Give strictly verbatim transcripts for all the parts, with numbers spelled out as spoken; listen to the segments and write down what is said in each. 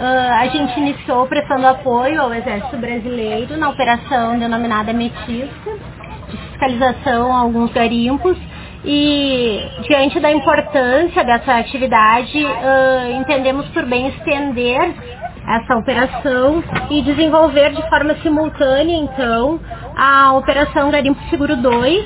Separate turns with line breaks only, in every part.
uh, a gente iniciou prestando apoio ao Exército Brasileiro na operação denominada Ametista, de fiscalização a alguns garimpos. E, diante da importância dessa atividade, uh, entendemos por bem estender essa operação e desenvolver de forma simultânea, então, a Operação Garimpo Seguro dois,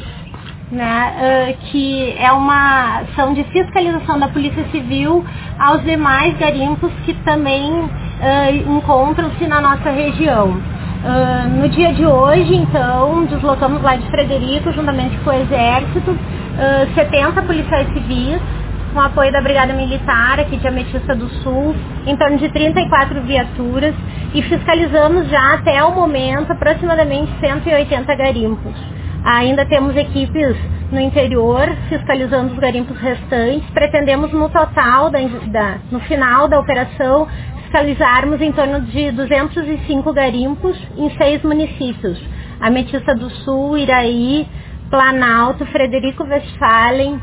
né, uh, que é uma ação de fiscalização da Polícia Civil aos demais garimpos que também uh, encontram-se na nossa região. Uh, no dia de hoje, então, deslocamos lá de Frederico, juntamente com o Exército, uh, setenta policiais civis, com apoio da Brigada Militar aqui de Ametista do Sul, em torno de trinta e quatro viaturas, e fiscalizamos já até o momento aproximadamente cento e oitenta garimpos. Ainda temos equipes no interior fiscalizando os garimpos restantes. Pretendemos no total, da, da, no final da operação, fiscalizarmos em torno de duzentos e cinco garimpos em seis municípios: Ametista do Sul, Iraí, Planalto, Frederico Westphalen,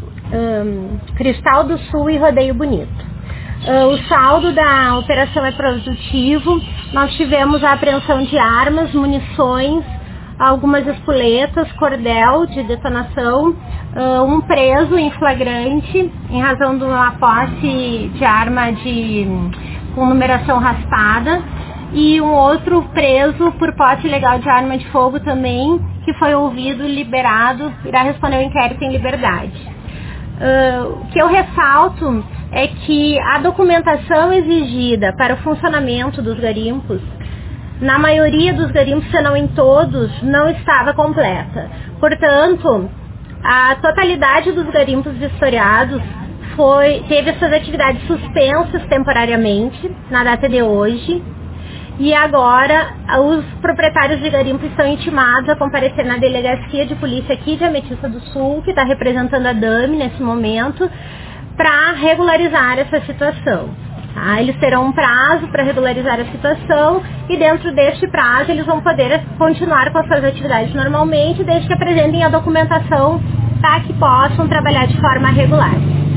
um, Cristal do Sul e Rodeio Bonito. Uh, o saldo da operação é produtivo. Nós tivemos a apreensão de armas, munições, algumas espoletas, cordel de detonação, uh, um preso em flagrante em razão de uma posse de arma de, com numeração raspada, e um outro preso por posse ilegal de arma de fogo também, que foi ouvido, liberado, irá responder ao inquérito em liberdade. Uh, o que eu ressalto é que a documentação exigida para o funcionamento dos garimpos, na maioria dos garimpos, se não em todos, não estava completa. Portanto, a totalidade dos garimpos vistoriados foi, teve suas atividades suspensas temporariamente, na data de hoje, e agora os proprietários de garimpo estão intimados a comparecer na delegacia de polícia aqui de Ametista do Sul, que está representando a D A M nesse momento, para regularizar essa situação. Tá? Eles terão um prazo para regularizar a situação, e dentro deste prazo eles vão poder continuar com as suas atividades normalmente, desde que apresentem a documentação para que possam trabalhar de forma regular.